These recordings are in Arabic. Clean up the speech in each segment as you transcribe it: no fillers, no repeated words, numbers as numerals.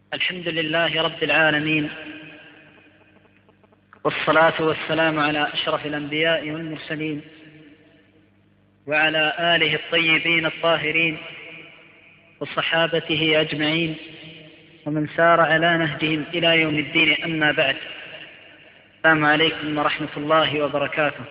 الحمد لله رب العالمين، والصلاة والسلام على أشرف الأنبياء والمرسلين وعلى آله الطيبين الطاهرين وصحابته أجمعين ومن سار على نهجهم إلى يوم الدين. أما بعد، السلام عليكم ورحمة الله وبركاته.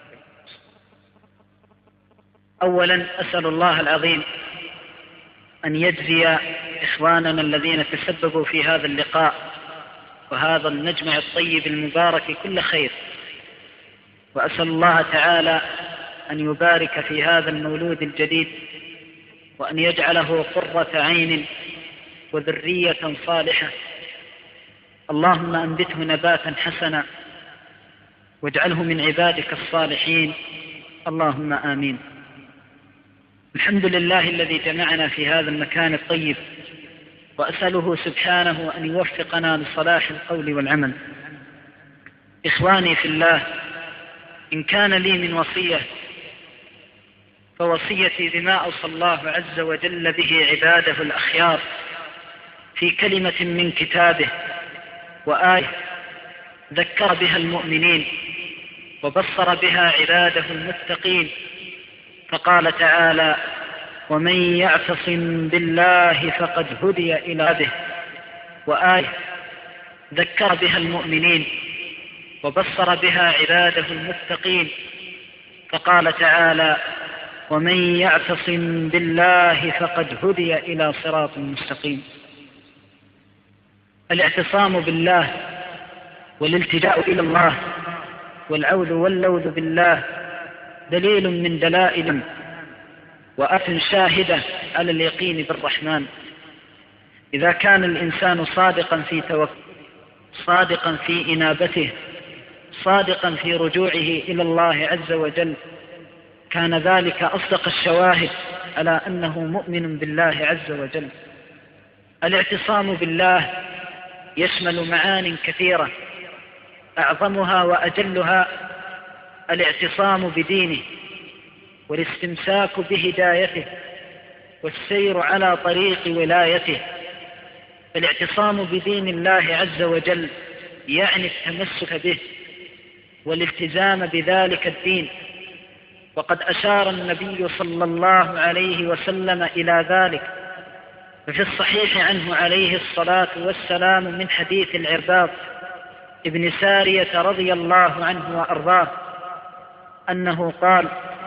أولا أسأل الله العظيم أن يجزي إخواننا الذين تسببوا في هذا اللقاء وهذا المجمع الطيب المبارك كل خير، وأسأل الله تعالى أن يبارك في هذا المولود الجديد وأن يجعله قرة عين وذرية صالحة. اللهم أنبته نباتا حسنا واجعله من عبادك الصالحين، اللهم آمين. الحمد لله الذي جمعنا في هذا المكان الطيب، وأسأله سبحانه أن يوفقنا لصلاح القول والعمل. إخواني في الله، إن كان لي من وصية فوصيتي بما أوصى الله عز وجل به عباده الأخيار في كلمة من كتابه وآية ذكر بها المؤمنين وبصر بها عباده المتقين، فقال تعالى: ومن يعتصم بالله فقد هدي إلى به. وآية ذكر بها المؤمنين وبصر بها عباده المتقين، فقال تعالى: ومن يعتصم بالله فقد هدي إلى صراط مستقيم. الاعتصام بالله والالتجاء إلى الله والعوذ واللوذ بالله دليل من دلائل وآية شاهدة على اليقين بالرحمن. إذا كان الإنسان صادقا في توكله، صادقا في إنابته، صادقا في رجوعه إلى الله عز وجل، كان ذلك أصدق الشواهد على أنه مؤمن بالله عز وجل. الاعتصام بالله يشمل معان كثيرة، أعظمها وأجلها الاعتصام بدينه والاستمساك بهدايته والسير على طريق ولايته. فالاعتصام بدين الله عز وجل يعني التمسك به والالتزام بذلك الدين، وقد أشار النبي صلى الله عليه وسلم إلى ذلك، ففي الصحيح عنه عليه الصلاة والسلام من حديث العرباض ابن سارية رضي الله عنه وأرضاه أنه قال: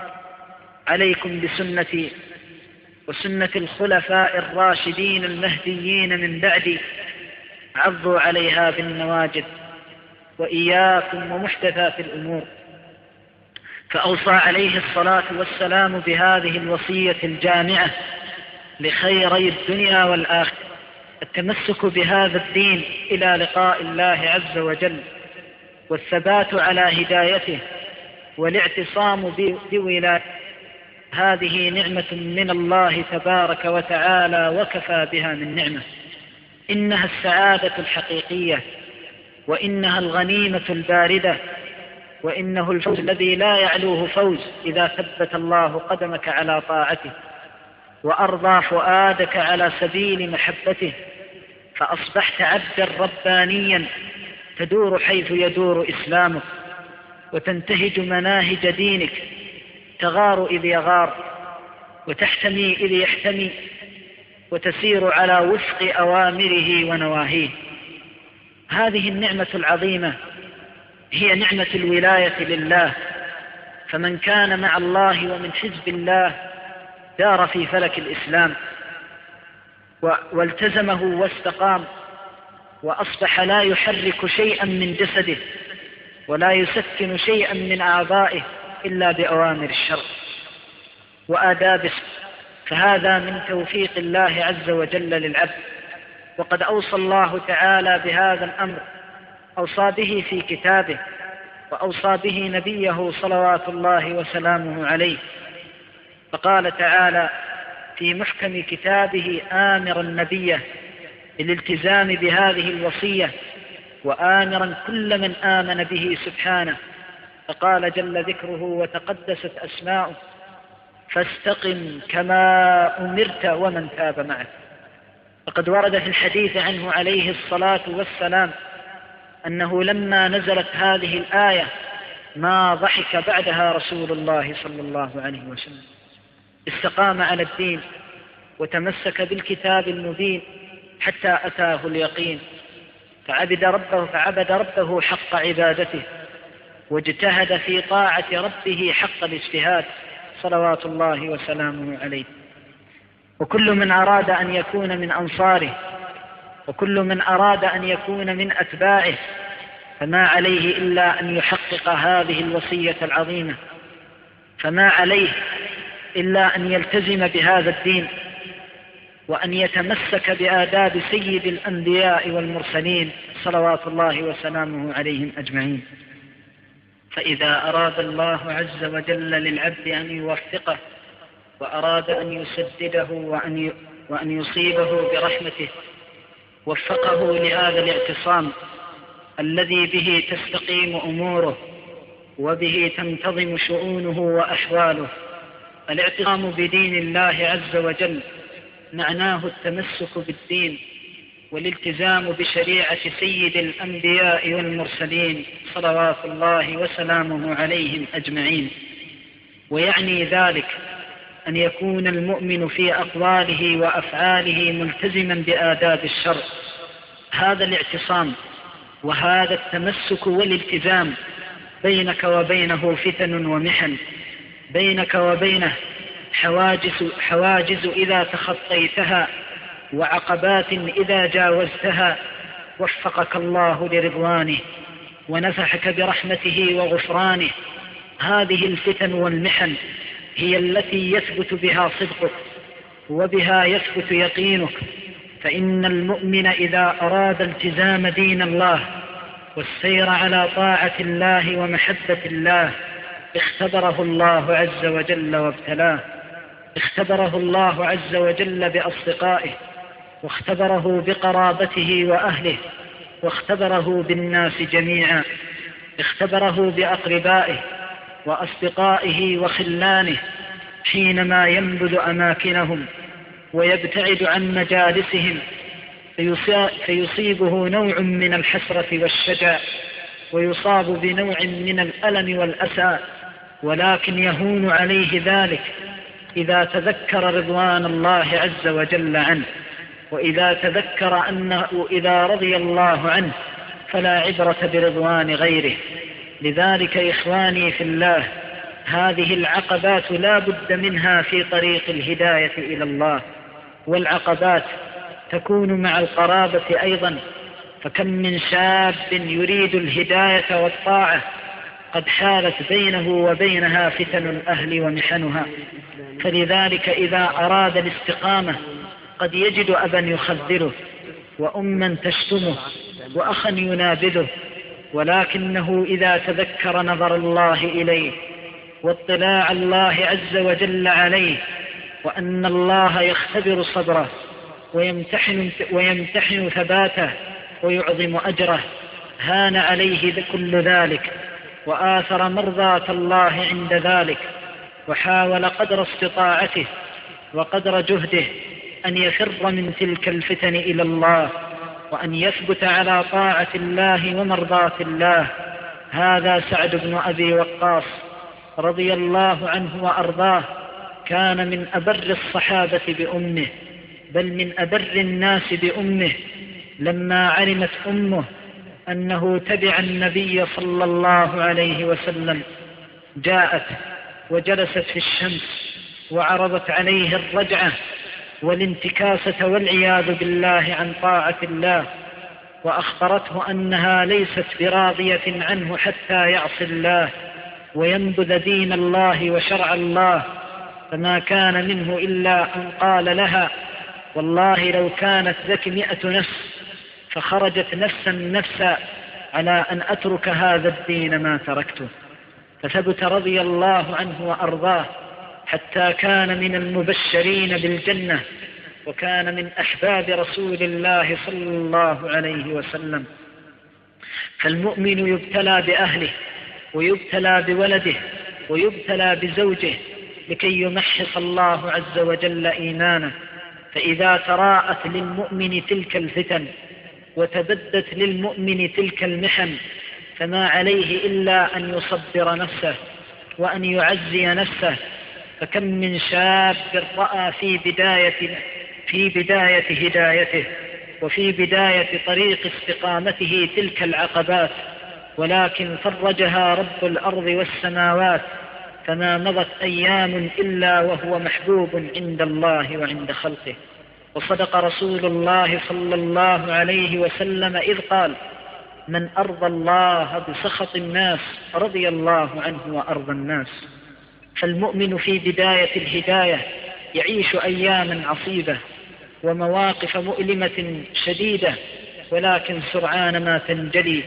عليكم بسنتي وسنة الخلفاء الراشدين المهديين من بعدي، عضوا عليها بالنواجذ، وإياكم ومحدثات الأمور. فأوصى عليه الصلاة والسلام بهذه الوصية الجامعة لخيري الدنيا والآخرة: التمسك بهذا الدين إلى لقاء الله عز وجل، والثبات على هدايته، والاعتصام بولايته. هذه نعمة من الله تبارك وتعالى، وكفى بها من نعمة. إنها السعادة الحقيقية، وإنها الغنيمة الباردة، وإنه الفوز الذي لا يعلوه فوز إذا ثبت الله قدمك على طاعته وأرضى فؤادك على سبيل محبته، فأصبحت عبدا ربانيا تدور حيث يدور إسلامك، وتنتهج مناهج دينك، تغار إذ يغار وتحتمي إذ يحتمي، وتسير على وفق أوامره ونواهيه. هذه النعمة العظيمة هي نعمة الولاية لله، فمن كان مع الله ومن حزب الله دار في فلك الإسلام والتزمه واستقام، وأصبح لا يحرك شيئا من جسده ولا يسكن شيئا من أعضائه إلا بأوامر الشرع وآدابه. فهذا من توفيق الله عز وجل للعبد، وقد أوصى الله تعالى بهذا الأمر، أوصى به في كتابه، وأوصى به نبيه صلوات الله وسلامه عليه. فقال تعالى في محكم كتابه آمرا نبيه بالالتزام بهذه الوصية، وآمرا كل من آمن به سبحانه، فقال جل ذكره وتقدست أسماؤه: فاستقم كما أمرت ومن تاب معك. وقد ورد في الحديث عنه عليه الصلاة والسلام أنه لما نزلت هذه الآية ما ضحك بعدها رسول الله صلى الله عليه وسلم، استقام على الدين وتمسك بالكتاب المبين حتى أتاه اليقين، فعبد ربه حق عبادته، واجتهد في طاعة ربه حق الاجتهاد صلوات الله وسلامه عليه. وكل من أراد أن يكون من أنصاره وكل من أراد أن يكون من أتباعه فما عليه إلا أن يحقق هذه الوصية العظيمة، فما عليه إلا أن يلتزم بهذا الدين وأن يتمسك بآداب سيد الأنبياء والمرسلين صلوات الله وسلامه عليهم أجمعين. فإذا أراد الله عز وجل للعبد أن يوفقه وأراد أن يسدده وأن يصيبه برحمته وفقه لهذا الاعتصام الذي به تستقيم أموره وبه تنتظم شؤونه وأحواله. الاعتصام بدين الله عز وجل معناه التمسك بالدين والالتزام بشريعة سيد الأنبياء والمرسلين صلوات الله وسلامه عليهم أجمعين. ويعني ذلك أن يكون المؤمن في أقواله وأفعاله ملتزما بآداب الشرع. هذا الاعتصام وهذا التمسك والالتزام بينك وبينه فتن ومحن، بينك وبينه حواجز إذا تخطيتها وعقبات إذا جاوزتها وفقك الله لرضوانه ونفحك برحمته وغفرانه. هذه الفتن والمحن هي التي يثبت بها صدقك وبها يثبت يقينك. فإن المؤمن إذا أراد التزام دين الله والسير على طاعة الله ومحبة الله اختبره الله عز وجل وابتلاه، اختبره الله عز وجل بأصدقائه، واختبره بقرابته وأهله، واختبره بالناس جميعا، اختبره بأقربائه وأصدقائه وخلانه حينما ينبذ أماكنهم ويبتعد عن مجالسهم فيصيبه نوع من الحسرة والشجع ويصاب بنوع من الألم والأسى، ولكن يهون عليه ذلك إذا تذكر رضوان الله عز وجل عنه، وإذا تذكر أنه إذا رضي الله عنه فلا عبرة برضوان غيره. لذلك إخواني في الله، هذه العقبات لا بد منها في طريق الهداية إلى الله، والعقبات تكون مع القرابة أيضا، فكم من شاب يريد الهداية والطاعة قد حالت بينه وبينها فتن الأهل ومحنها. فلذلك إذا أراد الاستقامة قد يجد أبا يخذله وأما تشتمه وأخا ينابذه، ولكنه إذا تذكر نظر الله إليه واطلاع الله عز وجل عليه وأن الله يختبر صبره ويمتحن ثباته ويعظم أجره هان عليه كل ذلك وآثر مرضاة الله عند ذلك، وحاول قدر استطاعته وقدر جهده أن يفر من تلك الفتن إلى الله وأن يثبت على طاعة الله ومرضاة الله. هذا سعد بن أبي وقاص رضي الله عنه وأرضاه كان من أبر الصحابة بأمه، بل من أبر الناس بأمه. لما علمت أمه أنه تبع النبي صلى الله عليه وسلم جاءت وجلست في الشمس وعرضت عليه الرجعة والانتكاسة والعياذ بالله عن طاعة الله، وأخبرته أنها ليست براضية عنه حتى يعصي الله وينبذ دين الله وشرع الله. فما كان منه إلا أن قال لها: والله لو كانت لك 100 نفس فخرجت نفسا على أن أترك هذا الدين ما تركته. فثبت رضي الله عنه وأرضاه حتى كان من المبشرين بالجنة، وكان من أحباب رسول الله صلى الله عليه وسلم. فالمؤمن يبتلى بأهله ويبتلى بولده ويبتلى بزوجه لكي يمحص الله عز وجل إيمانه، فإذا تراءت للمؤمن تلك الفتن وتبدت للمؤمن تلك المحن فما عليه إلا أن يصبر نفسه وأن يعزي نفسه. فكم من شاب رأى في بداية هدايته وفي بداية طريق استقامته تلك العقبات، ولكن فرجها رب الأرض والسماوات، فما مضت أيام إلا وهو محبوب عند الله وعند خلقه. وصدق رسول الله صلى الله عليه وسلم إذ قال: من أرضى الله بسخط الناس رضي الله عنه وأرضى الناس. فالمؤمن في بداية الهداية يعيش أياما عصيبة ومواقف مؤلمة شديدة، ولكن سرعان ما تنجلي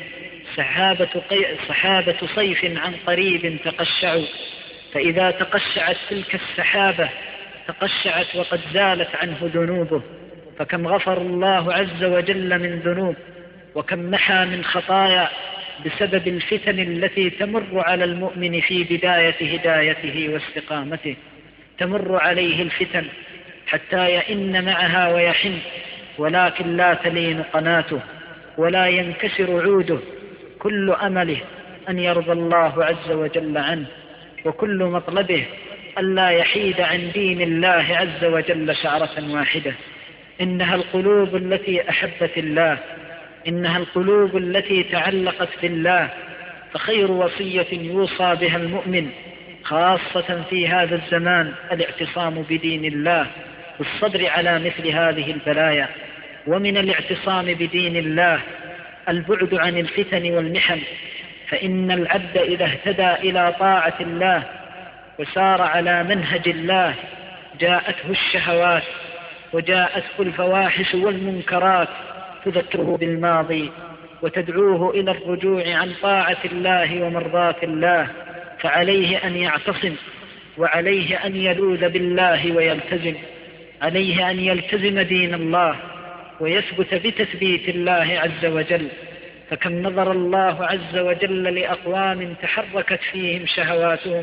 سحابة صيف عن قريب تقشع. فإذا تقشعت تلك السحابة تقشعت وقد زالت عنه ذنوبه، فكم غفر الله عز وجل من ذنوب، وكم محى من خطايا بسبب الفتن التي تمر على المؤمن في بداية هدايته واستقامته. تمر عليه الفتن حتى يئن معها ويحن، ولكن لا تلين قناته ولا ينكسر عوده، كل أمله أن يرضى الله عز وجل عنه، وكل مطلبه ألا يحيد عن دين الله عز وجل شعرة واحدة. إنها القلوب التي أحبت الله، إنها القلوب التي تعلقت بالله. فخير وصية يوصى بها المؤمن خاصة في هذا الزمان الاعتصام بدين الله والصبر على مثل هذه البلايا. ومن الاعتصام بدين الله البعد عن الفتن والمحن، فإن العبد إذا اهتدى إلى طاعة الله وسار على منهج الله جاءته الشهوات وجاءته الفواحش والمنكرات تذكره بالماضي وتدعوه إلى الرجوع عن طاعة الله ومرضاة الله. فعليه أن يعتصم، وعليه أن يلوذ بالله ويلتزم، عليه أن يلتزم دين الله ويثبت بتثبيت الله عز وجل. فكم نظر الله عز وجل لأقوام تحركت فيهم شهواتهم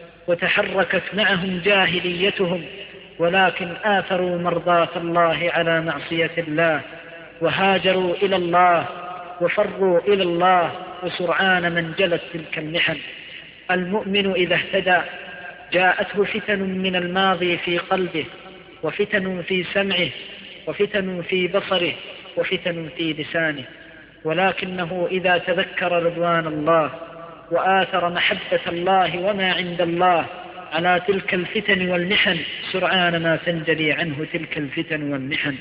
وتحركت معهم جاهليتهم، ولكن آثروا مرضاة الله على معصية الله، وهاجروا إلى الله وفروا إلى الله، وسرعان من جلت تلك المحن. المؤمن إذا اهتدى جاءته فتن من الماضي في قلبه، وفتن في سمعه، وفتن في بصره، وفتن في لسانه، ولكنه إذا تذكر رضوان الله وآثر محبة الله وما عند الله على تلك الفتن والمحن سرعان ما تنجلي عنه تلك الفتن والمحن.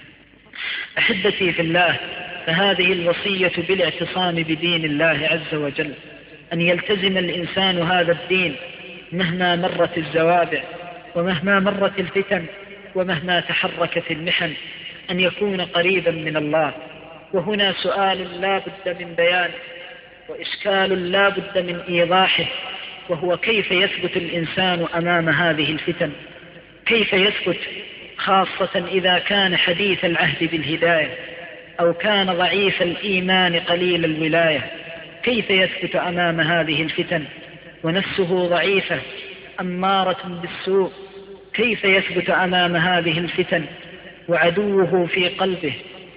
أحبتي في الله، فهذه الوصية بالاعتصام بدين الله عز وجل، أن يلتزم الإنسان هذا الدين مهما مرت الزوابع ومهما مرت الفتن ومهما تحركت المحن، أن يكون قريبا من الله. وهنا سؤال لا بد من بيانه وإشكال لا بد من إيضاحه، وهو كيف يثبت الإنسان أمام هذه الفتن؟ كيف يثبت، خاصة إذا كان حديث العهد بالهداية أو كان ضعيف الإيمان قليل الولاية؟ كيف يثبت أمام هذه الفتن ونفسه ضعيفة أمارة بالسوء؟ كيف يثبت أمام هذه الفتن وعدوه في قلبه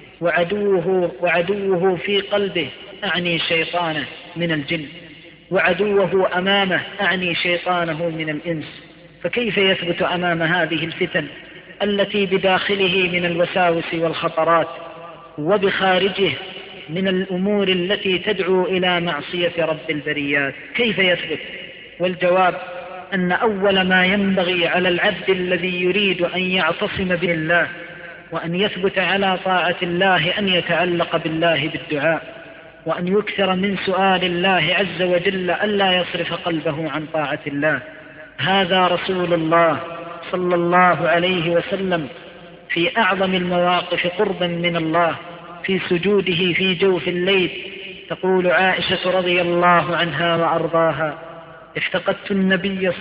وعدوه في قلبه أعني شيطانه من الجن، وعدوه أمامه أعني شيطانه من الإنس؟ فكيف يثبت أمام هذه الفتن التي بداخله من الوساوس والخطرات وبخارجه من الأمور التي تدعو إلى معصية رب البريات؟ كيف يثبت؟ والجواب أن أول ما ينبغي على العبد الذي يريد أن يعتصم بالله وأن يثبت على طاعة الله أن يتعلق بالله بالدعاء، وأن يكثر من سؤال الله عز وجل ألا يصرف قلبه عن طاعة الله. هذا رسول الله صلى الله عليه وسلم في أعظم المواقف قربا من الله في سجوده في جوف الليل. تقول عائشة رضي الله عنها وأرضاها: افتقدت النبي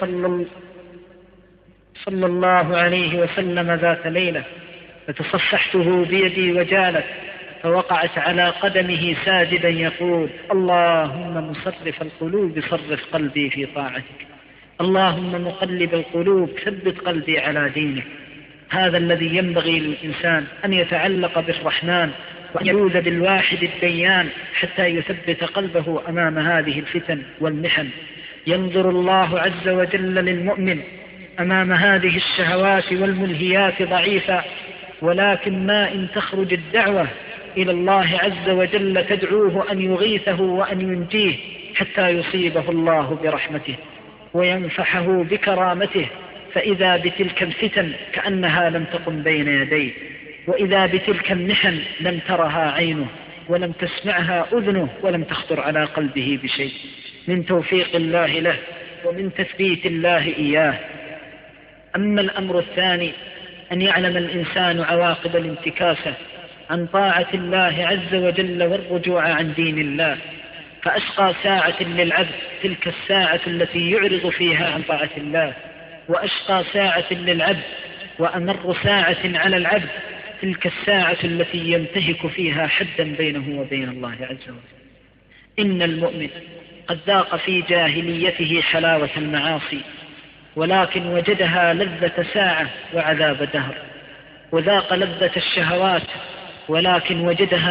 صلى الله عليه وسلم ذات ليلة فتصفحته بيدي وجالت، فوقعت على قدمه ساجدا يقول: اللهم مصرف القلوب صرف قلبي في طاعتك، اللهم مقلب القلوب ثبت قلبي على دينك. هذا الذي ينبغي للإنسان أن يتعلق بالرحمن وأن يلوذ بالواحد الديان حتى يثبت قلبه أمام هذه الفتن والمحن. ينظر الله عز وجل للمؤمن أمام هذه الشهوات والملهيات ضعيفا، ولكن ما إن تخرج الدعوة إلى الله عز وجل تدعوه أن يغيثه وأن ينجيه حتى يصيبه الله برحمته وينفحه بكرامته، فإذا بتلك الفتن كأنها لم تقم بين يديه، وإذا بتلك المحن لم ترها عينه ولم تسمعها أذنه ولم تخطر على قلبه بشيء، من توفيق الله له ومن تثبيت الله إياه. أما الأمر الثاني أن يعلم الإنسان عواقب الانتكاسة عن طاعة الله عز وجل والرجوع عن دين الله، فأشقى ساعة للعبد تلك الساعة التي يعرض فيها عن طاعة الله، وأشقى ساعة للعبد وأمر ساعة على العبد تلك الساعة التي ينتهك فيها حدا بينه وبين الله عز وجل. إن المؤمن قد ذاق في جاهليته حلاوة المعاصي، ولكن وجدها لذة ساعة وعذاب دهر، وذاق لذة الشهوات ولكن وجدها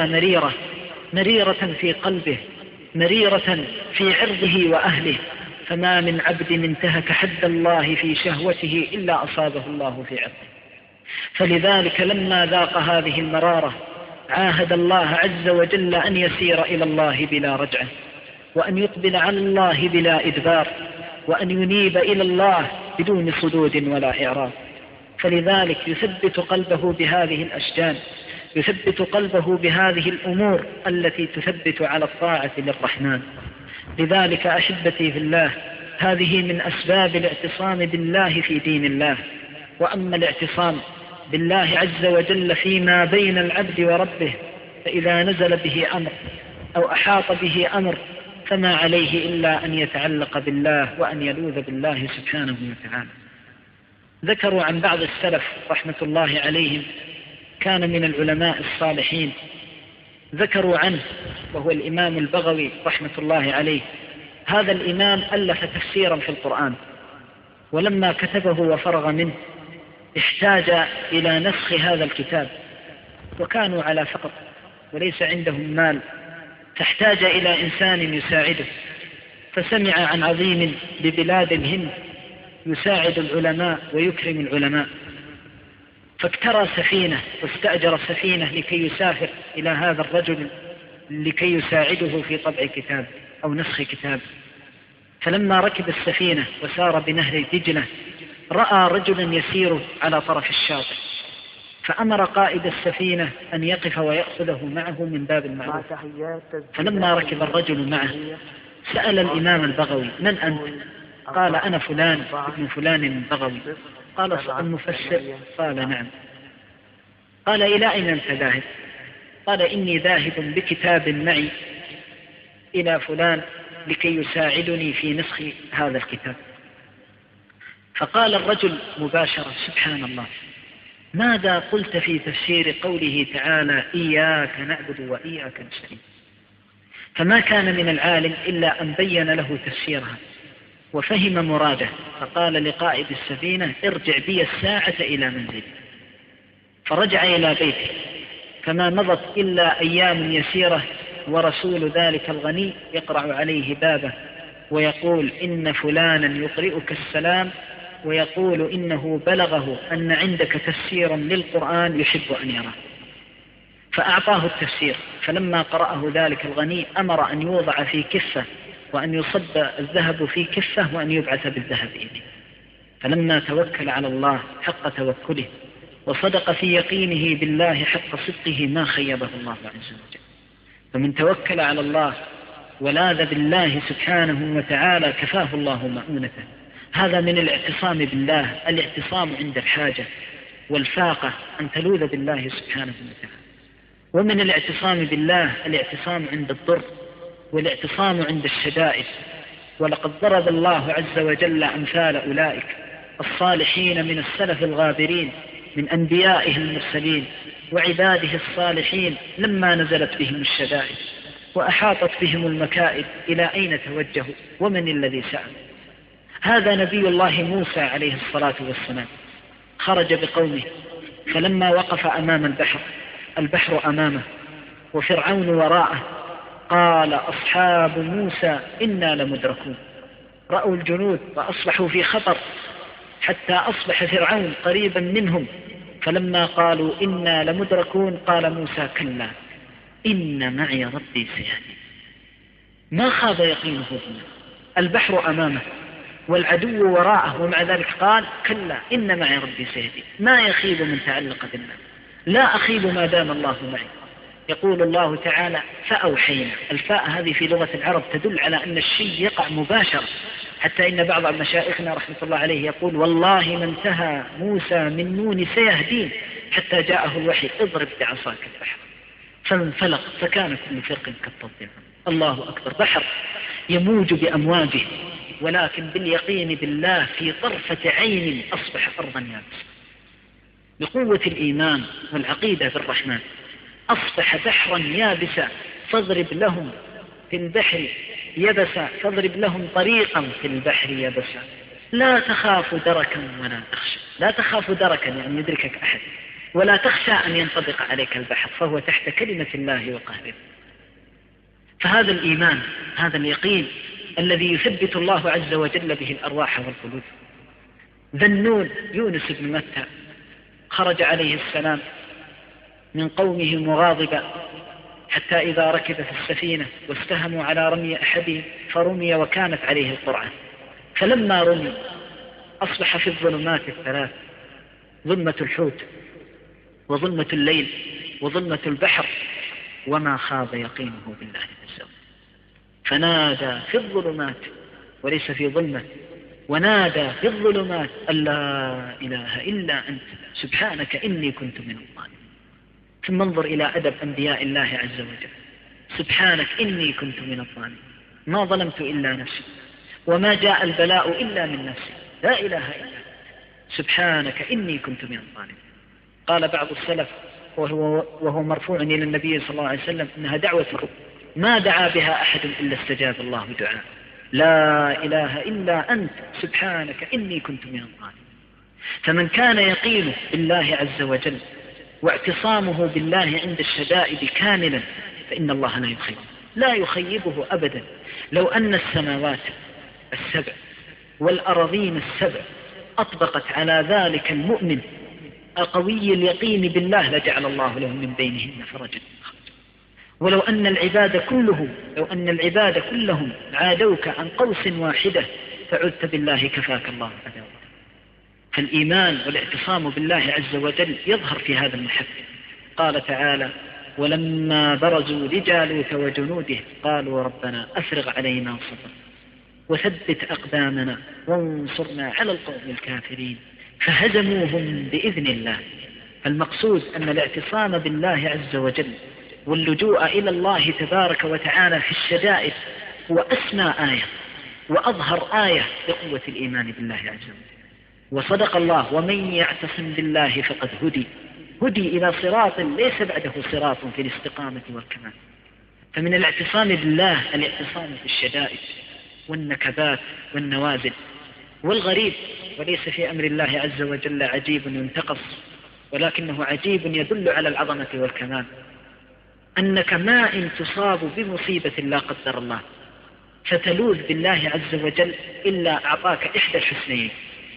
مريرة في قلبه، مريرة في عرضه وأهله. فما من عبد انتهك حد الله في شهوته إلا أصابه الله في عرضه. فلذلك لما ذاق هذه المرارة عاهد الله عز وجل أن يسير إلى الله بلا رجعة، وأن يقبل على الله بلا إدبار، وأن ينيب إلى الله بدون صدود ولا إعراض. فلذلك يثبت قلبه بهذه الأشجان، يثبت قلبه بهذه الأمور التي تثبت على الطاعة للرحمن. لذلك أحبتي في الله، هذه من أسباب الاعتصام بالله في دين الله. وأما الاعتصام بالله عز وجل فيما بين العبد وربه، فإذا نزل به أمر أو أحاط به أمر فما عليه إلا أن يتعلق بالله وأن يلوذ بالله سبحانه وتعالى. ذكروا عن بعض السلف رحمة الله عليهم، كان من العلماء الصالحين، ذكروا عنه وهو الإمام البغوي رحمة الله عليه. هذا الإمام ألف تفسيرا في القرآن، ولما كتبه وفرغ منه احتاج إلى نسخ هذا الكتاب، وكانوا على فقر وليس عندهم مال، فاحتاج إلى إنسان يساعده، فسمع عن عظيم ببلاد الهند يساعد العلماء ويكرم العلماء، فاكترى سفينة واستأجر سفينة لكي يسافر إلى هذا الرجل لكي يساعده في طبع كتاب أو نسخ كتاب. فلما ركب السفينة وسار بنهر دجلة رأى رجلا يسير على طرف الشاطئ، فأمر قائد السفينة أن يقف ويأخذه معه من باب المعروف. فلما ركب الرجل معه سأل الإمام البغوي: من أنت؟ قال: أنا فلان ابن فلان البغوي. قال: المفسر؟ قال: نعم. قال: إلى أين أنت ذاهب؟ قال: إني ذاهب بكتاب معي إلى فلان لكي يساعدني في نسخ هذا الكتاب. فقال الرجل مباشرة: سبحان الله، ماذا قلت في تفسير قوله تعالى: إياك نعبد وإياك نستعين؟ فما كان من العالم إلا أن بين له تفسيرها وفهم مراده، فقال لقائد السفينة: ارجع بي الساعة إلى منزلي. فرجع إلى بيته، فما مضت إلا أيام يسيرة ورسول ذلك الغني يقرع عليه بابه ويقول: إن فلانا يقرئك السلام ويقول إنه بلغه أن عندك تفسيرا للقرآن يحب أن يراه. فأعطاه التفسير، فلما قرأه ذلك الغني أمر أن يوضع في كفة وأن يصب الذهب في كفة وأن يبعث بالذهب إليه. فلما توكل على الله حق توكله وصدق في يقينه بالله حق صدقه ما خيبه الله عز وجل. فمن توكل على الله ولاذ بالله سبحانه وتعالى كفاه الله مؤونته. هذا من الاعتصام بالله، الاعتصام عند الحاجة والفاقة أن تلوذ بالله سبحانه وتعالى. ومن الاعتصام بالله الاعتصام عند الضر والاعتصام عند الشدائد. ولقد ضرب الله عز وجل أمثال أولئك الصالحين من السلف الغابرين من أنبيائه المرسلين وعباده الصالحين لما نزلت بهم الشدائد وأحاطت بهم المكائد إلى أين توجهوا ومن الذي سأل؟ هذا نبي الله موسى عليه الصلاة والسلام، خرج بقومه فلما وقف أمام البحر أمامه وفرعون وراءه، قال أصحاب موسى إنا لمدركون. رأوا الجنود وأصبحوا في خطر حتى أصبح فرعون قريبا منهم، فلما قالوا إنا لمدركون قال موسى كلا إن معي ربي سيهدين. ما خاب يقينه بالله، البحر أمامه والعدو وراءه، ومع ذلك قال كلا إن معي ربي سيهدين. ما يخيب من تعلق بالله، لا أخيب ما دام الله معي. يقول الله تعالى فأوحينا. الفاء هذه في لغة العرب تدل على أن الشيء يقع مباشرة، حتى إن بعض مشايخنا رحمة الله عليه يقول والله ما انتهى موسى من نون سيهدين حتى جاءه الوحي اضرب بعصاك البحر فانفلق فكان كل فرق كالطود. الله أكبر، بحر يموج بأمواجه، ولكن باليقين بالله في طرفة عين أصبح أرضا يابسة. بقوة الإيمان والعقيدة بالرحمن أصبح بحرا يابسا، فاضرب لهم في البحر يبسا، فاضرب لهم طريقا في البحر يبسا لا تخاف دركا ولا تخشى. لا تخاف دركا يعني يدركك أحد، ولا تخشى أن ينطبق عليك البحر، فهو تحت كلمة الله وقهره. فهذا الإيمان، هذا اليقين الذي يثبت الله عز وجل به الأرواح والقلوب. ذنون يونس بن متى خرج عليه السلام من قومه مغاضبا، حتى إذا ركب في السفينة واستهموا على رمي أحدهم فرمي وكانت عليه القرعة، فلما رمي أصبح في الظلمات الثلاث، ظلمة الحوت وظلمة الليل وظلمة البحر، وما خاب يقينه بالله عز وجل، فنادى في الظلمات وليس في ظلمة، ونادى في الظلمات أن لا إله إلا أنت سبحانك إني كنت من الظالمين. ثم انظر إلى أدب أنبياء الله عز وجل، سبحانك إني كنت من الظالمين، ما ظلمت إلا نفسي وما جاء البلاء إلا من نفسي، لا إله إلا أنت سبحانك إني كنت من الظالمين. قال بعض السلف وهو مرفوع إلى النبي صلى الله عليه وسلم إنها دعوة ما دعا بها أحد إلا استجاب الله دعاء، لا إله إلا أنت سبحانك إني كنت من الظالمين. فمن كان يقينه بالله عز وجل واعتصامه بالله عند الشدائد كاملا فإن الله لا يخيبه أبدا. لو أن السماوات السبع والأراضين السبع أطبقت على ذلك المؤمن القوي اليقين بالله لجعل الله له من بينهن فرجا. ولو أن العباد كلهم عادوك عن قوس واحدة فعدت بالله كفاك الله عداوة. فالإيمان والاعتصام بالله عز وجل يظهر في هذا المحك. قال تعالى ولما برزوا لجالوت وجنوده قالوا ربنا أفرغ علينا صبرا وثبت أقدامنا وانصرنا على القوم الكافرين فهزموهم بإذن الله. المقصود أن الاعتصام بالله عز وجل واللجوء إلى الله تبارك وتعالى في الشدائد هو أسمى آية وأظهر آية لقوة الإيمان بالله عز وجل. وصدق الله ومن يعتصم بالله فقد هدي إلى صراط ليس بعده صراط في الاستقامة والكمال. فمن الاعتصام بالله الاعتصام في الشدائد والنكبات والنوازل والغريب. وليس في أمر الله عز وجل عجيب ينتقص، ولكنه عجيب يدل على العظمة والكمال. أنك ما إن تصاب بمصيبة لا قدر الله فتلوذ بالله عز وجل إلا أعطاك إحدى الحسنين،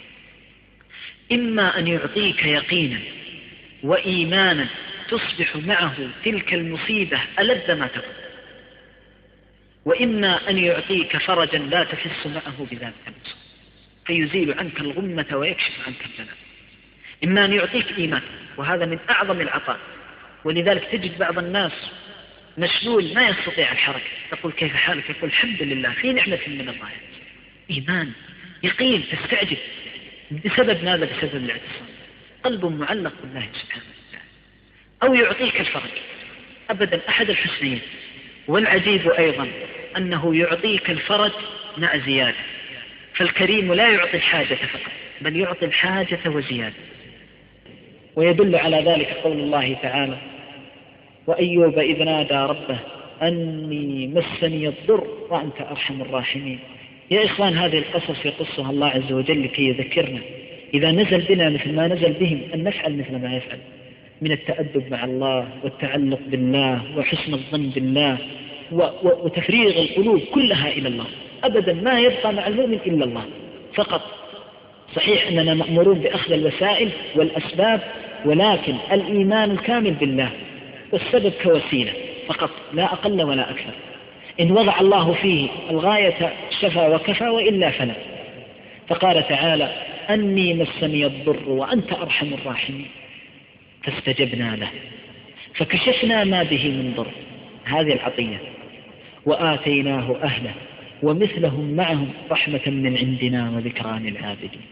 إما أن يعطيك يقينا وإيمانا تصبح معه تلك المصيبة ألذ ما تكون، وإما أن يعطيك فرجا لا تحس معه بذلك المصيبة فيزيل عنك الغمة ويكشف عنك البلاء. إما أن يعطيك إيمان، وهذا من أعظم العطاء. ولذلك تجد بعض الناس مشلول ما يستطيع الحركة، تقول كيف حالك؟ يقول الحمد لله في نعمة من الله. إيمان يقين تستعجب. بسبب ماذا؟ بسبب الاعتصام، قلب معلق بالله سبحانه وتعالى. أو يعطيك الفرج أبدا أحد الحسنين. والعجيب أيضا أنه يعطيك الفرج مع زيادة، فالكريم لا يعطي الحاجة فقط بل يعطي الحاجة وزيادة. ويدل على ذلك قول الله تعالى وأيوب إذ نادى ربه أني مسني الضر وأنت أرحم الراحمين. يا إخوان هذه القصص يقصها الله عز وجل لكي يذكرنا إذا نزل بنا مثل ما نزل بهم أن نفعل مثل ما يفعل من التأدب مع الله والتعلق بالله وحسن الظن بالله وتفريغ القلوب كلها إلى الله. أبدا ما يبقى مع المؤمن إلا الله فقط. صحيح أننا مأمورون بأخذ الوسائل والأسباب، ولكن الإيمان الكامل بالله والسبب كوسيلة فقط لا أقل ولا أكثر. إن وضع الله فيه الغاية شفى وكفى، وإلا فلا. فقال تعالى: أني مسني الضر وأنت أرحم الراحمين، فاستجبنا له فكشفنا ما به من ضر، هذه العطية، وآتيناه أهله ومثلهم معهم رحمة من عندنا وذكرى للعابدين.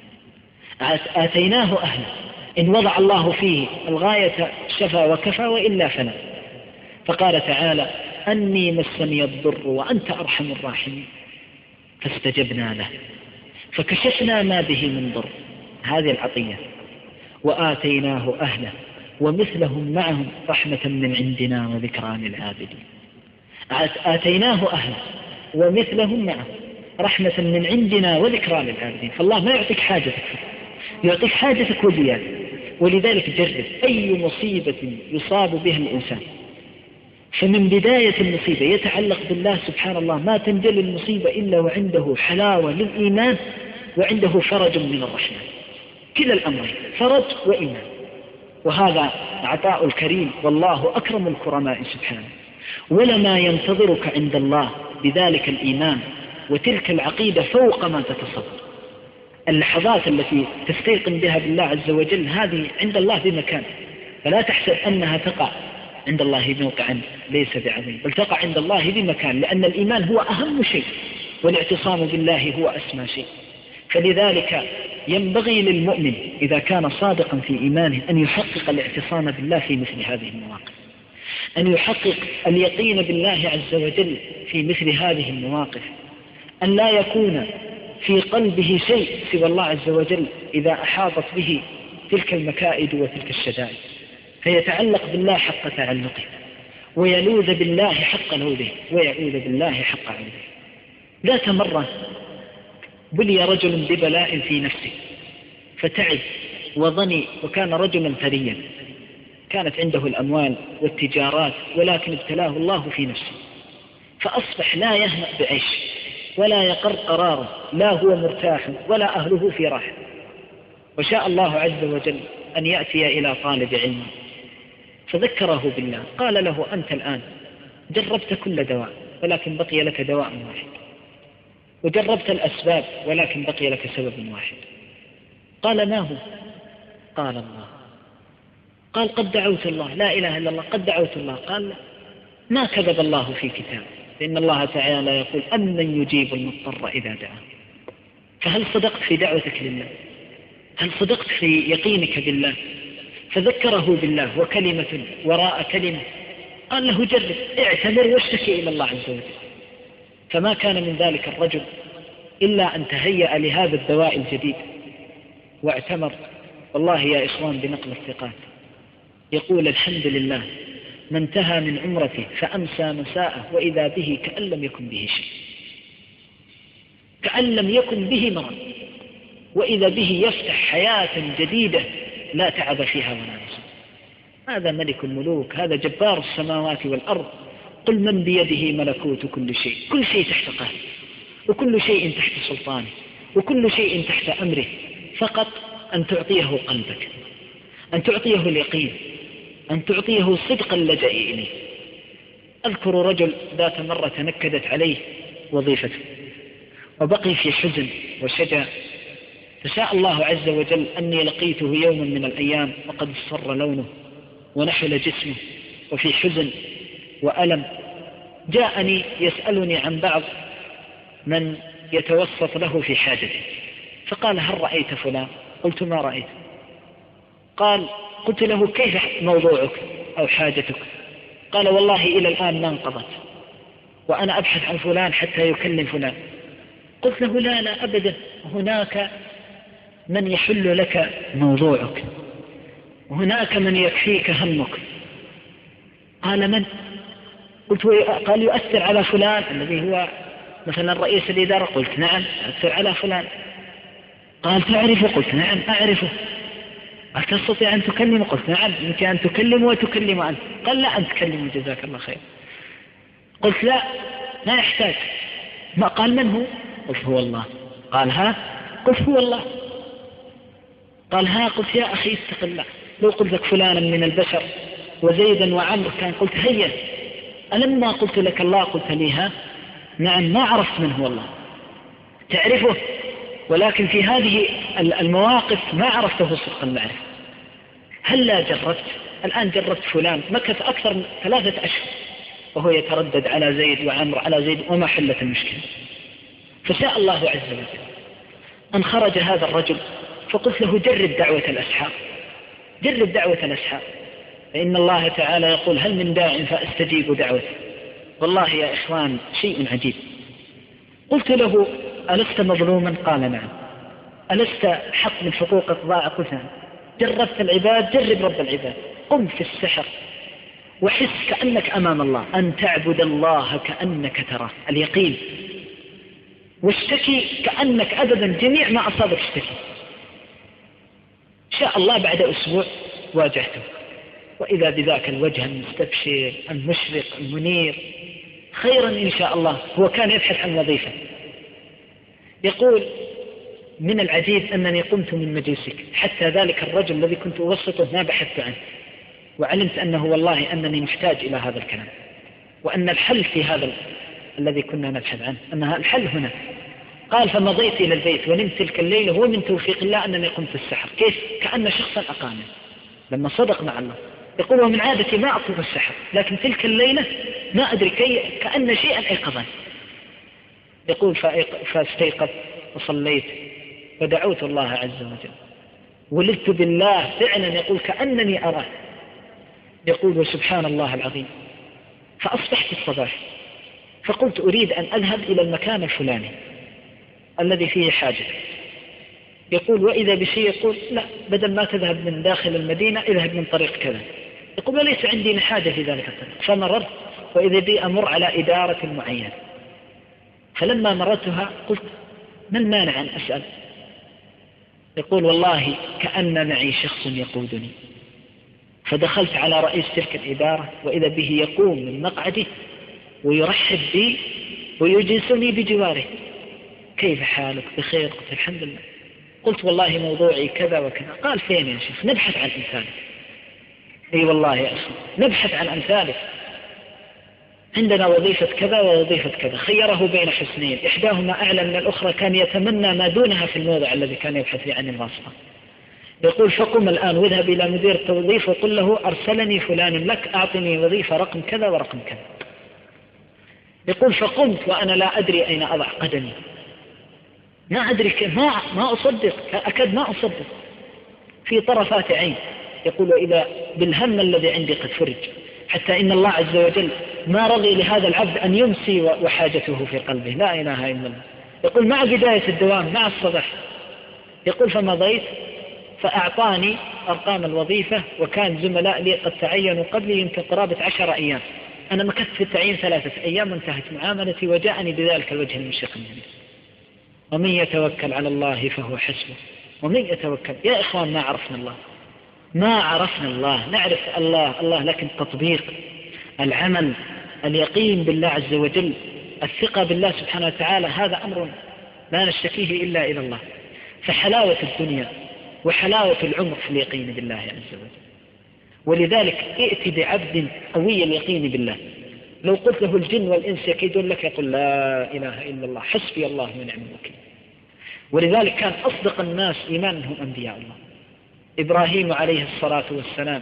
آتيناه أهله، إن وضع الله فيه الغاية شفى وكفى، وإلا فلا. فقال تعالى: أني مسني الضر وأنت أرحم الراحمين، فاستجبنا له فكشفنا ما به من ضر، هذه العطية، وآتيناه أهله ومثلهم معهم رحمة من عندنا وذكرى للعابدين. آتيناه أهله ومثلهم معهم رحمة من عندنا وذكرى للعابدين. فالله ما يعطيك حاجتك، يعطيك حاجتك وزيادة. ولذلك جرب أي مصيبة يصاب بها الإنسان، فمن بداية المصيبة يتعلق بالله سبحان الله، ما تنجل المصيبة إلا وعنده حلاوة للإيمان وعنده فرج من الرحمن. كلا الأمرين، فرج وإيمان. وهذا عطاء الكريم، والله أكرم الكرماء سبحانه. ولما ينتظرك عند الله بذلك الإيمان وتلك العقيدة فوق ما تتصور. اللحظات التي تستيقن بها بالله عز وجل هذه عند الله بمكان، فلا تحسب أنها تقع عند الله بموقع ليس بعظيم، بل تقع عند الله بمكان، لأن الإيمان هو أهم شيء والاعتصام بالله هو أسمى شيء. فلذلك ينبغي للمؤمن إذا كان صادقا في إيمانه أن يحقق الاعتصام بالله في مثل هذه المواقف، أن يحقق اليقين بالله عز وجل في مثل هذه المواقف، أن لا يكون في قلبه شيء سوى الله عز وجل إذا أحاطت به تلك المكائد وتلك الشدائد، فيتعلق بالله حق تعلقه، ويلوذ بالله حق لوذه، ويعوذ بالله حق عوذه. ذات مرة بلي رجل ببلاء في نفسه فتعب وظني، وكان رجلا ثريا، كانت عنده الأموال والتجارات، ولكن ابتلاه الله في نفسه، فأصبح لا يهنأ بعيش ولا يقر قراره، لا هو مرتاح ولا أهله في راحة. وشاء الله عز وجل أن يأتي إلى طالب علم فذكره بالله، قال له: أنت الآن جربت كل دواء ولكن بقي لك دواء واحد، وجربت الأسباب ولكن بقي لك سبب واحد. قال: ما هو؟ قال: الله. قال: قد دعوت الله، لا إله إلا الله، قد دعوت الله. قال: ما كذب الله في كتابه، لأن الله تعالى يقول: أمن يجيب المضطر إذا دعاه. فهل صدقت في دعوتك لله؟ هل صدقت في يقينك بالله؟ فذكره بالله وكلمة وراء كلمة. قال له: جرب، اعتذر واشتكي إلى الله عز وجل. فما كان من ذلك الرجل إلا أن تهيأ لهذا الدواء الجديد واعتمر. والله يا إخوان بنقل الثقات يقول: الحمد لله ما انتهى من عمرته فأمسى مساءه وإذا به كأن لم يكن به شيء، كأن لم يكن به مرض، وإذا به يفتح حياة جديدة لا تعب فيها ولا نصب. هذا ملك الملوك، هذا جبار السماوات والأرض. قل من بيده ملكوت كل شيء، كل شيء تحت قهره، وكل شيء تحت سلطانه، وكل شيء تحت أمره، فقط أن تعطيه قلبك، أن تعطيه اليقين، أن تعطيه صدق اللجأ إليه. أذكر رجل ذات مرة تنكدت عليه وظيفته وبقي في حزن وشجع، فشاء الله عز وجل أني لقيته يوما من الأيام وقد اصفر لونه ونحل جسمه وفي حزن وألم. جاءني يسألني عن بعض من يتوسط له في حاجته، فقال: هل رأيت فلان؟ قلت: ما رأيت. قال: قلت له: كيف موضوعك أو حاجتك؟ قال: والله إلى الآن ما انقضت، وأنا أبحث عن فلان حتى يكلم فلان. قلت له: لا لا أبدا، هناك من يحل لك موضوعك، وهناك من يكفيك همك. قال: من؟ قلت: قال: يؤثر على فلان الذي هو مثلا رئيس الإدارة. قلت: نعم، يؤثر على فلان. قال تعرفه؟ قلت نعم أعرفه. هل تستطيع أن تكلم؟ قلت نعم يمكن أن تكلم وتكلم أنت. قال لا أنت تكلم جزاك الله خير. قلت لا ما يحتاج. ما قال من هو؟ قلت هو الله. قال ها؟ قلت هو الله. قال ها؟ قلت يا أخي اتق الله، لو قلت لك فلانا من البشر وزيدا وعمر كان قلت هيا، ألما قلت لك الله قلت لي ها؟ نعم ما عرفت من هو الله. تعرفه ولكن في هذه المواقف ما عرفته صدق المعرفة. هل لا جربت؟ الآن جربت فلان مكث أكثر من 3 أشهر وهو يتردد على زيد وعمر على زيد وما حلت المشكلة. فشاء الله عز وجل أن خرج هذا الرجل، فقلت له جرب دعوة الأسحار، جرب دعوة الأسحار، فإن الله تعالى يقول هل من داع فأستجيب دعوته. والله يا إخوان شيء عجيب. قلت له ألست مظلوما؟ قال نعم. ألست حق من حقوقك ضاع؟ قلت نعم. جربت العباد؟ جرب رب العباد. قم في السحر وحس كأنك أمام الله، أن تعبد الله كأنك تراه، اليقين. واشتكي كأنك أبدا جميع ما أصابك اشتكي. شاء الله بعد أسبوع واجهته، وإذا بذاك الوجه المستبشر المشرق المنير خيرا إن شاء الله. هو كان يبحث عن وظيفة. يقول من العجيب أنني قمت من مجلسك حتى ذلك الرجل الذي كنت أوسطه ما بحثت عنه، وعلمت أنه والله أنني محتاج إلى هذا الكلام، وأن الحل في هذا الذي كنا نبحث عنه، أنها الحل هنا. قال فمضيت إلى البيت ونمت تلك الليلة، هو من توفيق الله أنني قمت السحر. كيف؟ كأن شخصا أقامه لما صدق مع الله. يقول ومن عادتي ما أطلب السحر، لكن تلك الليلة ما أدري كأن شيئا أيقظني. يقول فاستيقظ وصليت ودعوت الله عز وجل، ولدت بالله فعلا. يقول كأنني أراه. يقول وسبحان الله العظيم فأصبحت الصباح فقلت أريد أن أذهب إلى المكان الفلاني الذي فيه حاجة. يقول وإذا بشيء يقول لا، بدل ما تذهب من داخل المدينة اذهب من طريق كذا. يقول وليس عندي حاجة في ذلك الطريق. فمررت وإذا بي أمر على إدارة معينة، فلما مررتها قلت ما المانع أن أسأل؟ يقول والله كأن معي شخص يقودني. فدخلت على رئيس تلك الإدارة وإذا به يقوم من مقعده ويرحب بي ويجلسني بجواره. كيف حالك؟ بخير؟ قلت الحمد لله. قلت والله موضوعي كذا وكذا. قال فين يا شيخ؟ نبحث عن أمثالك. اي والله يا أخي نبحث عن أمثالك، عندنا وظيفة كذا ووظيفة كذا. خيره بين حسنين إحداهما أعلى من الأخرى، كان يتمنى ما دونها في الموضع الذي كان يبحث فيه عن الواسطة. يقول فقم الآن واذهب إلى مدير التوظيف وقل له أرسلني فلان لك، أعطني وظيفة رقم كذا ورقم كذا. يقول فقمت وأنا لا أدري أين أضع قدمي، ما أدري كيف، ما أصدق، أكاد ما أصدق في طرفات عين. يقول وإذا بالهم الذي عندي قد فرج، حتى إن الله عز وجل ما رضي لهذا العبد أن يمسي وحاجته في قلبه. لا إله إلا الله. يقول مع بداية الدوام مع الصباح. يقول فمضيت فأعطاني أرقام الوظيفة، وكان زملاء لي قد تعينوا قبلي يمكن قرابة 10 أيام. أنا مكثت في التعيين 3 أيام وانتهت معاملتي، وجاءني بذلك الوجه المشرق النبي. ومن يتوكل على الله فهو حسبه ومن يتوكل. يا إخوان ما عرفنا الله، ما عرفنا الله. نعرف الله لكن تطبيق العمل، اليقين بالله عز وجل، الثقة بالله سبحانه وتعالى، هذا أمر لا نشتكيه إلا إلى الله. فحلاوة الدنيا وحلاوة العمر في اليقين بالله عز وجل. ولذلك ائت بعبد قوي اليقين بالله، لو قلت له الجن والإنس يكيدون لك يقول لا إله إلا الله حسبي الله ونعم الوكيل. ولذلك كان أصدق الناس إيمانا هم أنبياء الله. إبراهيم عليه الصلاة والسلام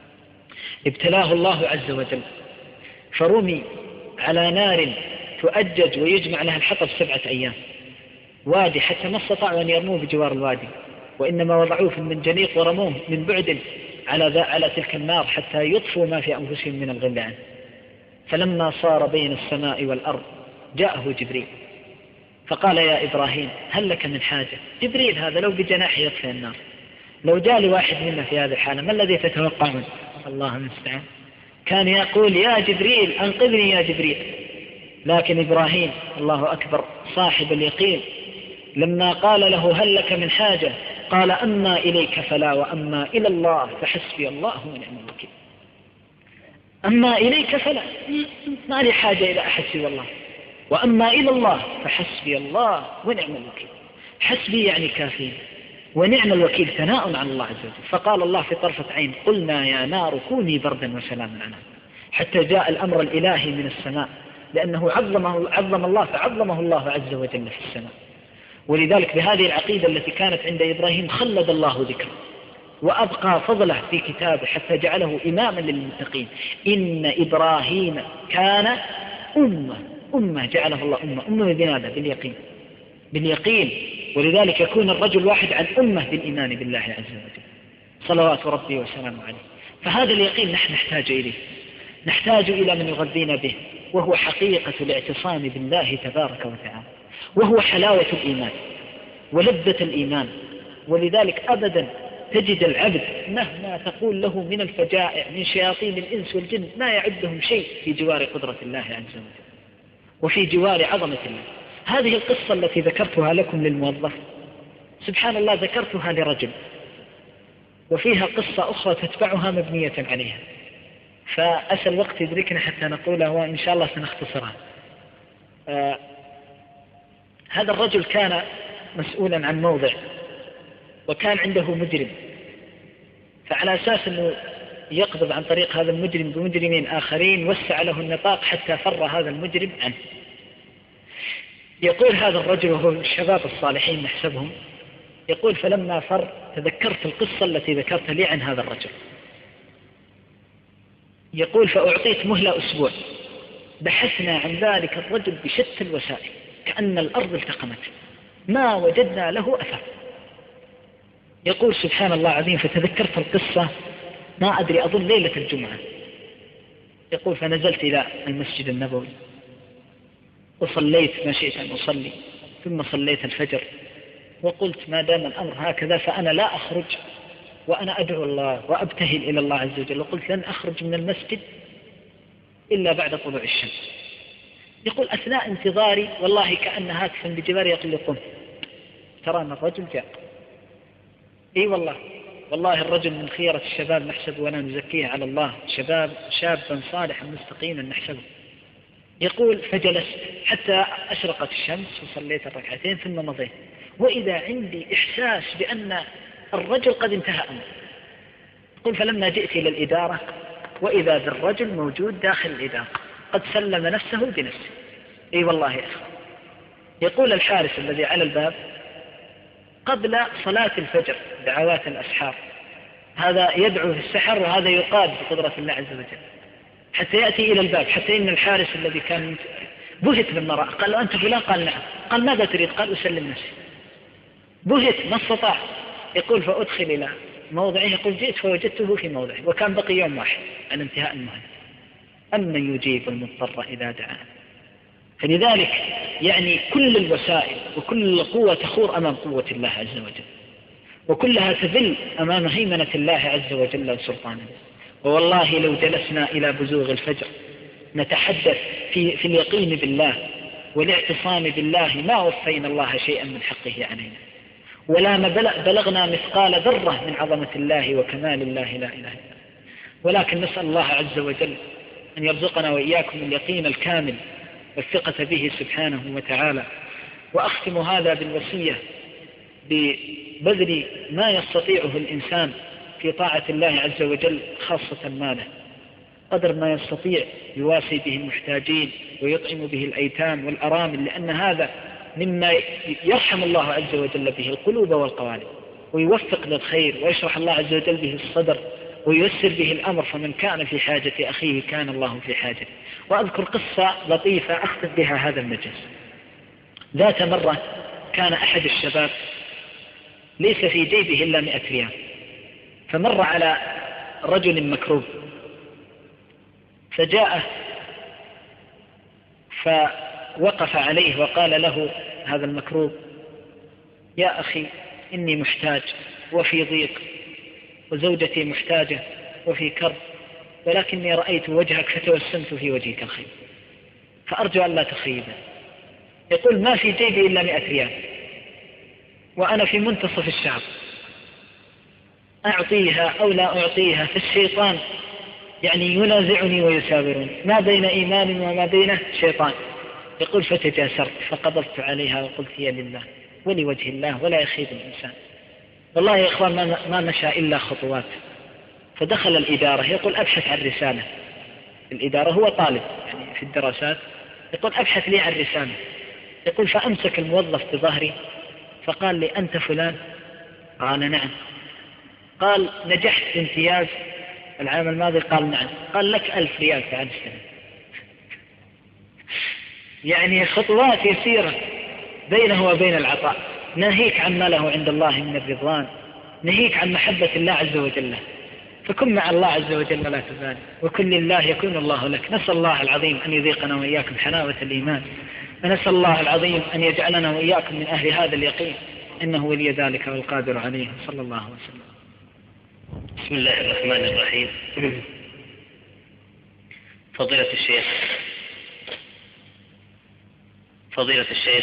ابتلاه الله عز وجل، فرمي على نار تؤجج ويجمع لها الحطب 7 أيام، وادي حتى ما استطاعوا أن يرموه بجوار الوادي، وإنما وضعوه في المنجنيق ورموه من بعد على تلك النار حتى يطفوا ما في أنفسهم من الغل عنه. فلما صار بين السماء والأرض جاءه جبريل فقال يا إبراهيم هل لك من حاجة؟ جبريل هذا لو بجناح يطفئ النار، لو جاء لواحد منا في هذه الحالة ما الذي تتوقعون؟ الله المستعان. كان يقول يا جبريل أنقذني يا جبريل. لكن إبراهيم الله أكبر صاحب اليقين لما قال له هل لك من حاجة قال أما إليك فلا وأما إلى الله فحسبي الله ونعم الوكيل. أما إليك فلا، ما لي حاجة إلى أحد سوى الله، وأما إلى الله فحسبي الله ونعم الوكيل. حسبي يعني كافي، ونعم الوكيل ثناء عن الله عز وجل. فقال الله في طرفة عين قلنا يا نار كوني بردا وسلاما على، حتى جاء الأمر الإلهي من السماء، لأنه عظم الله فعظمه الله عز وجل في السماء. ولذلك بهذه العقيدة التي كانت عند إبراهيم خلد الله ذكره وأبقى فضله في كتابه حتى جعله إماما للمتقين. إن إبراهيم كان أمة جعله الله أمة بماذا؟ باليقين. ولذلك يكون الرجل واحد عن أمة بالإيمان بالله عز وجل صلوات ربي وسلامه عليه. فهذا اليقين نحن نحتاج إليه، نحتاج إلى من يغذينا به، وهو حقيقة الاعتصام بالله تبارك وتعالى، وهو حلاوة الإيمان ولذة الإيمان. ولذلك أبدا تجد العبد مهما تقول له من الفجائع من شياطين الإنس والجن ما يعدهم شيء في جوار قدرة الله عز وجل وفي جوار عظمة الله. هذه القصة التي ذكرتها لكم للموظف سبحان الله ذكرتها لرجل، وفيها قصة أخرى تتبعها مبنية عليها، فأسأل الوقت يدركنا حتى نقولها وإن شاء الله سنختصرها. هذا الرجل كان مسؤولا عن موضع، وكان عنده مجرم، فعلى أساس أنه يقبض عن طريق هذا المجرم بمجرمين آخرين وسع له النطاق حتى فر هذا المجرم عنه. يقول هذا الرجل وهو الشباب الصالحين نحسبهم، يقول فلما فر تذكرت القصة التي ذكرت لي عن هذا الرجل. يقول فأعطيت مهلة أسبوع، بحثنا عن ذلك الرجل بشتى الوسائل كأن الأرض التقمت، ما وجدنا له أثر. يقول سبحان الله العظيم فتذكرت القصة ما أدري أظن ليلة الجمعة. يقول فنزلت إلى المسجد النبوي وصليت ما شئت أن أصلي، ثم صليت الفجر، وقلت ما دام الأمر هكذا فأنا لا أخرج وأنا أدعو الله وأبتهل إلى الله عز وجل، وقلت لن أخرج من المسجد إلا بعد طلوع الشمس. يقول أثناء انتظاري والله كأن هاتفا بجواري يقول لي قم ترى أن الرجل جاء. إي والله الرجل من خيرة الشباب نحسبه ولا نزكيه على الله، شابا صالحا مستقيما نحسبه. يقول فجلست حتى أشرقت الشمس وصليت الركعتين ثم مضيت، وإذا عندي إحساس بأن الرجل قد انتهى أمره. يقول فلما جئت إلى الإدارة وإذا بالرجل موجود داخل الإدارة قد سلم نفسه بنفسه. إي والله يا أخي. يقول الحارس الذي على الباب قبل صلاة الفجر دعوات الأسحار، هذا يدعو في السحر وهذا يقاد بقدرة الله عز وجل حتى يأتي إلى الباب، حتى إن الحارس الذي كان بهت لما رأى قال له أنت فلان؟ قال نعم. قال ماذا تريد؟ قال أسلم نفسي. بهت ما استطاع. يقول فأدخل إلى موضعه، يقول جئت فوجدته في موضعه وكان بقي يوم واحد عن انتهاء المهلة. أمن يجيب المضطر إذا دعاه. فلذلك يعني كل الوسائل وكل القوة تخور أمام قوة الله عز وجل، وكلها تذل أمام هيمنة الله عز وجل وسلطانه. والله لو جلسنا إلى بزوغ الفجر نتحدث في اليقين بالله والاعتصام بالله ما وفينا الله شيئا من حقه علينا، ولا ما بلغنا مثقال ذرة من عظمة الله وكمال الله لا إله إلا. ولكن نسأل الله عز وجل أن يرزقنا وإياكم اليقين الكامل والثقة به سبحانه وتعالى. وأختم هذا بالوصية ببذل ما يستطيعه الإنسان في طاعة الله عز وجل، خاصة ماله قدر ما يستطيع يواسي به المحتاجين ويطعم به الأيتام والأرامل، لأن هذا مما يرحم الله عز وجل به القلوب والقوالب ويوفق للخير ويشرح الله عز وجل به الصدر وييسر به الأمر، فمن كان في حاجة أخيه كان الله في حاجة. وأذكر قصة لطيفة أختم بها هذا المجلس. ذات مرة كان أحد الشباب ليس في جيبه إلا 100 ريال، فمر على رجل مكروب فجاءه فوقف عليه وقال له هذا المكروب يا أخي إني محتاج وفي ضيق وزوجتي محتاجة وفي كرب، ولكني رأيت وجهك فتوسمت في وجهك الخير فأرجو أن لا تخيبا. يقول ما في جيبي إلا 100 ريال، وأنا في منتصف الشهر أعطيها أو لا أعطيها، فالشيطان يعني ينازعني ويساورني، ما بين إيمان وما بين شيطان. يقول فتجاسرت فقبضت عليها وقلت هي لله ولوجه الله ولا يخيب الإنسان. والله يا إخوان ما مشى إلا خطوات، فدخل الإدارة يقول أبحث عن رسالة. الإدارة هو طالب يعني في الدراسات، يقول أبحث لي عن رسالة. يقول فأمسك الموظف بظهري فقال لي أنت فلان؟ قال نعم. قال نجحت بامتياز العام الماضي؟ قال نعم. قال لك 1000 ريال تعال استلم. يعني خطوات يسيرة بينه وبين العطاء، ناهيك عن ما له عند الله من الرضوان، ناهيك عن محبة الله عز وجل. فكن مع الله عز وجل لا تبالي، وكن لله يكون الله لك. نسأل الله العظيم أن يذيقنا وإياكم حلاوة الإيمان، ونسأل الله العظيم أن يجعلنا وإياكم من أهل هذا اليقين، إنه ولي ذلك والقادر عليه. صلى الله وسلم. بسم الله الرحمن الرحيم. فضيلة الشيخ،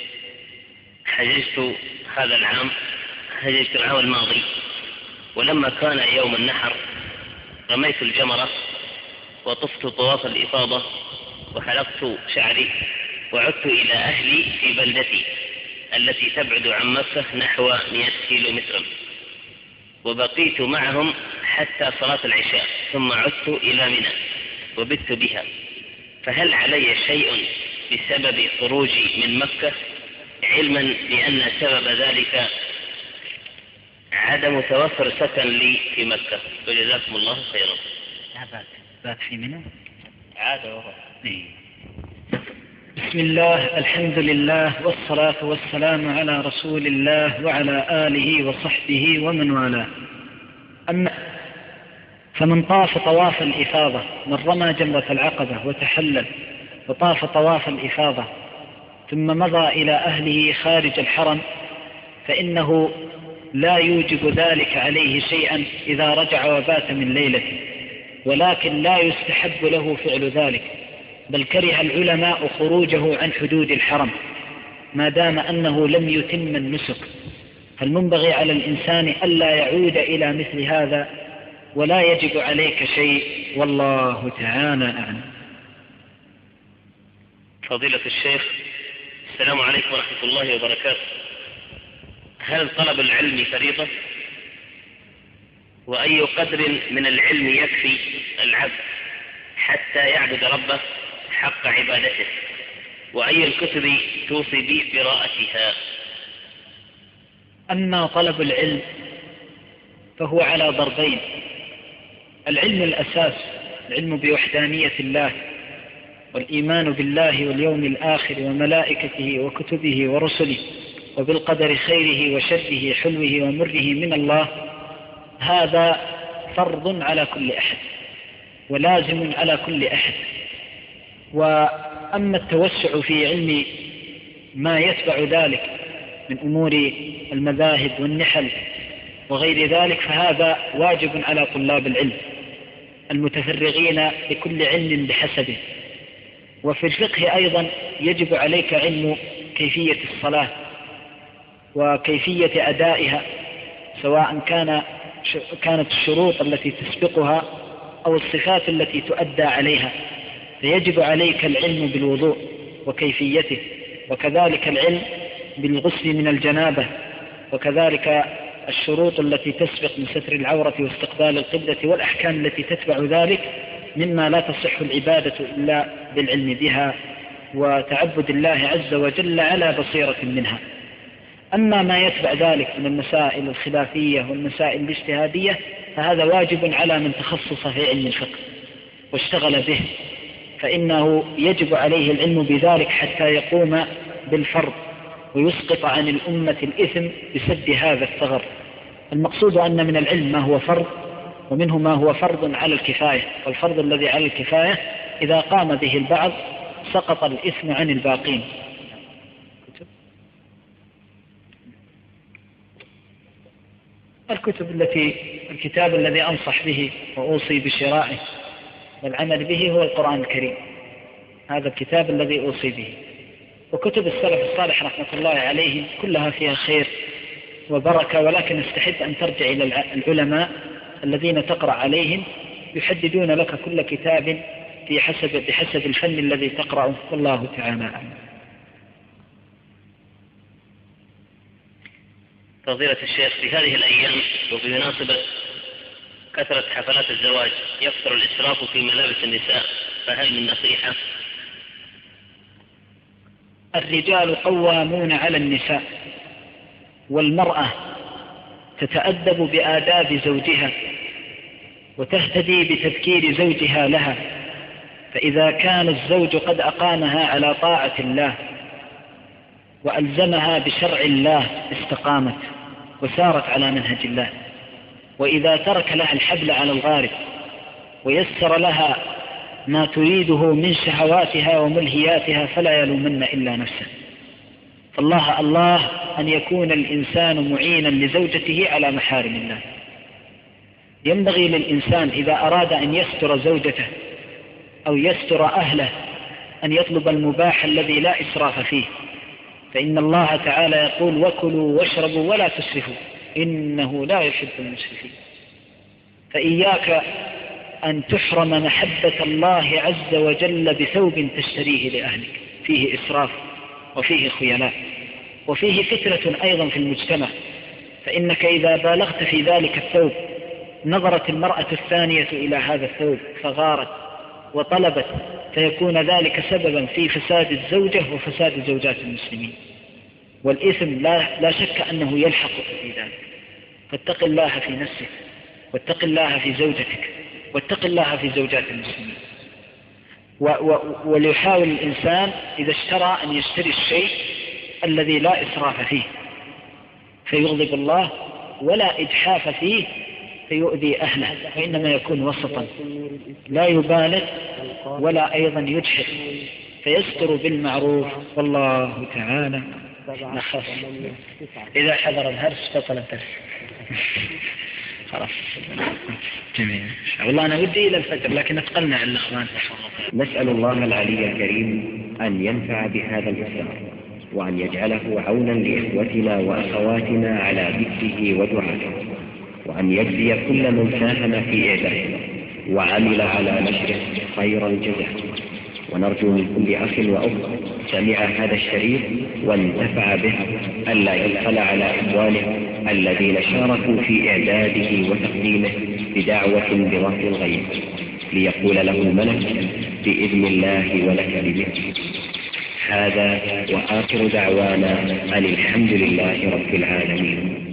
حججت العام الماضي، ولما كان يوم النحر رميت الجمرة وطفت طواف الإفاضة وحلقت شعري وعدت إلى أهلي في بلدتي التي تبعد عن مكة نحو 100 كيلومترا، وبقيت معهم حتى صلاة العشاء، ثم عدت إلى منى وبت بها. فهل علي شيء بسبب خروجي من مكة، علما بأن سبب ذلك عدم توفر سكن لي في مكة؟ وجزاكم الله خيرا. بات في منى عادة وهو. بسم الله، الحمد لله، والصلاة والسلام على رسول الله وعلى آله وصحبه ومن والاه. أما فمن طاف طواف الإفاضة، من رمى جمرة العقبة وتحلل وطاف طواف الإفاضة ثم مضى إلى أهله خارج الحرم، فإنه لا يوجب ذلك عليه شيئا إذا رجع وبات من ليلته، ولكن لا يستحب له فعل ذلك، بل كره العلماء خروجه عن حدود الحرم ما دام أنه لم يتم النسك. فالمنبغي على الإنسان ألا يعود إلى مثل هذا، ولا يجب عليك شيء، والله تعالى أعلم. فضيلة الشيخ، السلام عليكم ورحمة الله وبركاته. هل طلب العلم فريضة؟ وأي قدر من العلم يكفي العبد حتى يعبد ربه حق عبادته؟ وأي الكتب توصي بقراءتها؟ أما طلب العلم فهو على ضربين: العلم الأساس، العلم بوحدانية الله والإيمان بالله واليوم الآخر وملائكته وكتبه ورسله وبالقدر خيره وشره حلوه ومره من الله، هذا فرض على كل أحد ولازم على كل أحد. وأما التوسع في علم ما يتبع ذلك من أمور المذاهب والنحل وغير ذلك، فهذا واجب على طلاب العلم المتفرغين لكل علم بحسبه. وفي الفقه أيضا يجب عليك علم كيفية الصلاة وكيفية أدائها، سواء كانت الشروط التي تسبقها أو الصفات التي تؤدى عليها، فيجب عليك العلم بالوضوء وكيفيته، وكذلك العلم بالغسل من الجنابة، وكذلك الشروط التي تسبق من ستر العورة واستقبال القبلة والأحكام التي تتبع ذلك، مما لا تصح العبادة إلا بالعلم بها وتعبد الله عز وجل على بصيرة منها. أما ما يتبع ذلك من المسائل الخلافية والمسائل الاجتهادية فهذا واجب على من تخصص في علم الفقه واشتغل به، فإنه يجب عليه العلم بذلك حتى يقوم بالفرض ويسقط عن الأمة الإثم بسد هذا الثغر. المقصود أن من العلم ما هو فرض، ومنه ما هو فرض على الكفاية، والفرض الذي على الكفاية إذا قام به البعض سقط الإثم عن الباقين. الكتاب الذي أنصح به وأوصي بشرائه والعمل به هو القرآن الكريم، هذا الكتاب الذي أوصي به. وكتب السلف الصالح رحمة الله عليهم كلها فيها خير وبركة، ولكن استحب أن ترجع إلى العلماء الذين تقرأ عليهم يحددون لك كل كتاب بحسب الفن الذي تقرأه، والله تعالى أعلم. فضيلة الشيخ، في هذه الأيام وبمناسبة كثرة حفلات الزواج يكثر الإسراف في ملابس النساء، فهل من نصيحة؟ الرجال قوامون على النساء، والمرأة تتأدب بآداب زوجها وتهتدي بتذكير زوجها لها، فإذا كان الزوج قد أقامها على طاعة الله وألزمها بشرع الله استقامت وسارت على منهج الله، وإذا ترك لها الحبل على الغارب ويسر لها ما تريده من شهواتها وملهياتها فلا يلومن إلا نفسه. فالله أن يكون الإنسان معينا لزوجته على محارم الله. ينبغي للإنسان إذا أراد أن يستر زوجته أو يستر أهله أن يطلب المباح الذي لا إسراف فيه، فإن الله تعالى يقول: وكلوا واشربوا ولا تسرفوا إنه لا يحب المسرفين. فإياك أن تحرم محبة الله عز وجل بثوب تشتريه لأهلك، فيه إسراف وفيه خيلاء وفيه فتنة أيضا في المجتمع، فإنك إذا بالغت في ذلك الثوب نظرت المرأة الثانية إلى هذا الثوب فغارت وطلبت، فيكون ذلك سببا في فساد الزوجة وفساد زوجات المسلمين، والإثم لا شك أنه يلحق في ذلك. فاتق الله في نفسك، واتق الله في زوجتك، واتق الله في زوجات المسلمين. وليحاول الإنسان إذا اشترى أن يشتري الشيء الذي لا إسراف فيه فيغضب الله، ولا إجحاف فيه فيؤذي أهله، وإنما يكون وسطا لا يبالغ ولا أيضا يجحف، فيستر بالمعروف، والله تعالى نخص. إذا حضر الهرس بطل الدرس. خلاص جميل. والله أنا ودي إلى الفجر لكن أتقنع الإخوان. نسأل الله العلي الكريم أن ينفع بهذا الإصدار، وأن يجعله عونا لإخوتنا وأخواتنا على ذكره ودعائه، وأن يجزي كل من ساهم في إعداده وعمل على نشره خير الجزاء. ونرجو من كل أخ وأخت سمع هذا الشريط وانتفع به ألا يبخل على إخوانه الذين شاركوا في إعداده وتقديمه بدعوة بظهر الغيب، ليقول له الملك بإذن الله ولك بمثله. هذا وآخر دعوانا أن الحمد لله رب العالمين.